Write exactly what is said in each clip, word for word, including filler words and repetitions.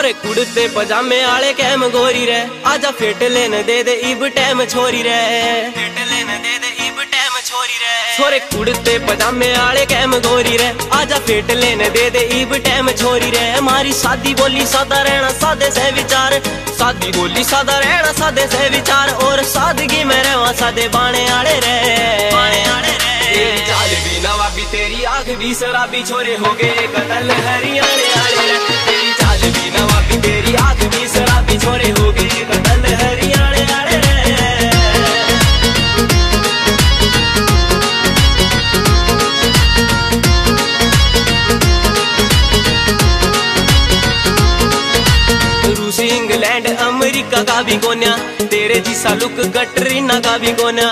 छोरे कुड़ते पजामे आले कैम गोरी रे, आजा फेट लेने दे दे इब टैम छोरी रे, फेट लेने दे दे इब टैम छोरी रे। छोरे कुड़ते पजामे आले कैम गोरी रे, आजा फेट लेने दे दे इब टैम छोरी रे। हमारी सादी बोली सादा रहना सादे से विचार, सादी बोली सादा रहना सादे से विचार, और सादगी में रहवा सादे बाणे आले रे, बाणे आले रे। तेरी चाल भी नवाबी तेरी आँख भी शराबी, छोरे हो गए कतल हरियाणे आले रे। तेरी चाल भी नवाबी तेरी आँख भी शराबी, छोरे हो गए कतल हरियाणे आले रे। रूसी इंग्लैंड अमेरिका का भी गोन्या, तेरे जिसा लुक कटरीना का भी गोन्या।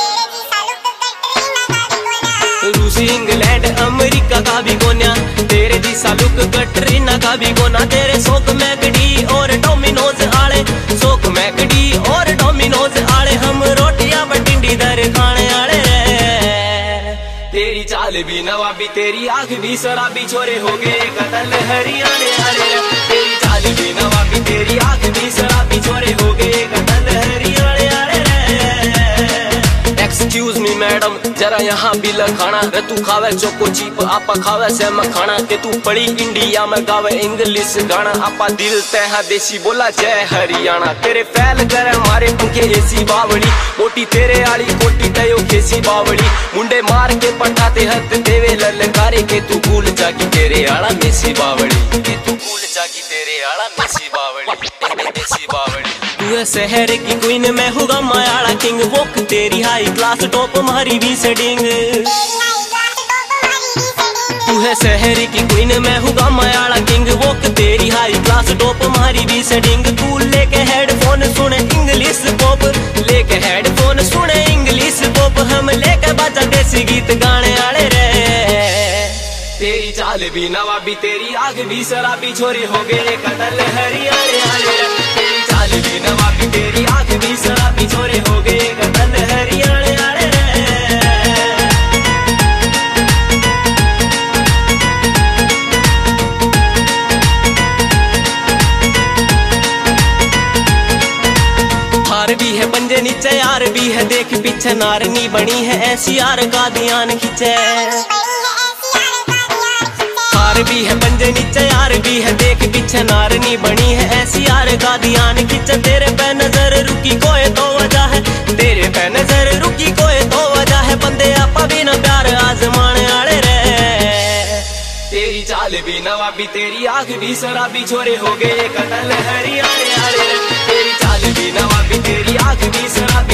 रूसी इंग्लैंड अमेरिका का भी गोन्या, तेरे जिसा लुक कटरीना का भी गोना। तेरे सोक मैकडी और डोमिनोज आले, सोक मैकडी और डोमिनोज आले, हम रोटियां बटिंडी दर खाने आले रे। तेरी चाल भी नवाबी तेरी आँख भी शराबी, छोरे हो गए कतल हरियाणे आले रे। तेरी चाल भी नवाबी तेरी आँख भी शराबी, छोरे हो गए कतल हरियाणे आले रे। एक्सक्यूज मी मैडम जरा यहाँ बिल खाना रे, तू खावे चोको चीप आपा खावे से मखाना, के तू पड़ी इंडिया में गावे इंग्लिश गाना, आपा दिल तह देसी बोला जय हरियाणा। तेरे फैल करे मारे पंखे ऐसी बावड़ी, मोटी तेरे आली कोटी तयो खेसी बावड़ी, मुंडे मार के पटाते हद देवे ललकारे, के तू भूल जागी तेरे आला मेसी बावड़ी, के तू भूल जागी तेरे आला मेसी बावड़ी, मेसी बावड़ी। तू है शहर की क्वीन मैं हूँ मायाड़ा किंग, वोक तेरी हाई क्लास टॉप मारी भी सेडिंग। तू है शहर की क्वीन मैं हूँ मायाड़ा किंग, वोक तेरी हाई क्लास टॉप मारी भी सेडिंग। तू लेके हेडफोन सुने इंग्लिश पॉप, लेके हेडफोन सुने इंग्लिश पॉप, हम लेके बाजा देसी गीत गाने आले रे। तेरी चाल भी नवाबी तेरी आँख भी शराबी, छोरे हो गए कतल हरियाणे आले रे। तेरी चाल भी नवाबी तेरी आँख भी शराबी, छोरे हो गए कतल हरियाणे आले रे। हार भी है पंजे नीचे यार भी है, देख पीछे नारनी बनी है ऐसी यार का ध्यान खींचे। हार भी है पंजे नीचे यार भी है, देख पीछे नारनी बनी है ऐसी यार का ध्यान खींचे। तेरे पे नजर रुकी कोई तो वजह है, तेरे पे नजर रुकी कोई तो वजह है, बंदे आपा भी न प्यार आजमाने आले रे। तेरी चाल भी नवाबी तेरी आँख भी शराबी, छोरे हो गए कतल हरियाणे आले रे। तेरी चाल भी नवाबी तेरी आँख भी शराबी,